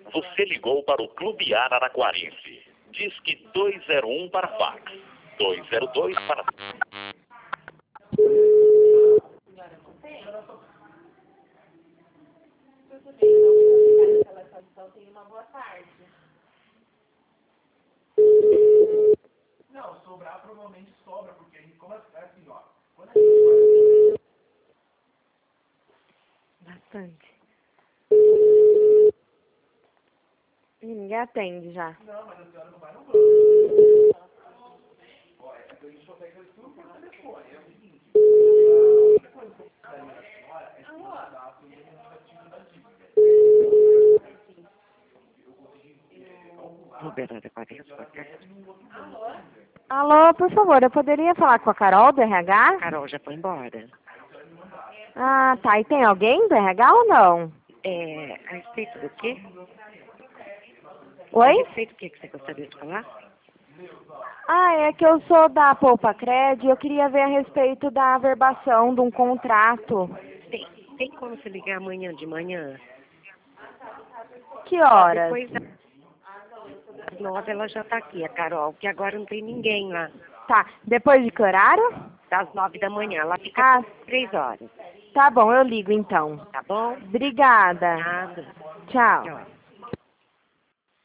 Você ligou para o Clube Araraquarense. Disque 201 para fax. 202 para... Uma boa tarde. Não, sobrar provavelmente sobra, porque a gente, como assim, ó, quando a gente Bastante. Ninguém atende já. não, mas a senhora não vai no banco. Ó, é que a gente consegue fazer tudo por telefone. É o seguinte, a única coisa que eu precisaria da senhora é que você dá o identificativo da dívida. Alô, por favor, eu poderia falar com a Carol do RH? Carol já foi embora. Ah, tá. E tem alguém do RH ou não? A respeito do quê? A Oi? respeito do que você gostaria de falar? Ah, é que eu sou da Poupa Cred e eu queria ver a respeito da averbação de um contrato. Tem como você ligar amanhã de manhã? Que horas? Depois das 9 ela já está aqui, a Carol, que agora não tem ninguém lá. Tá. Depois de que horário? Das 9 da manhã, ela fica Ah, 3 horas. tá bom, eu ligo então. Tá bom? Obrigada. Nada. Tchau. Tchau.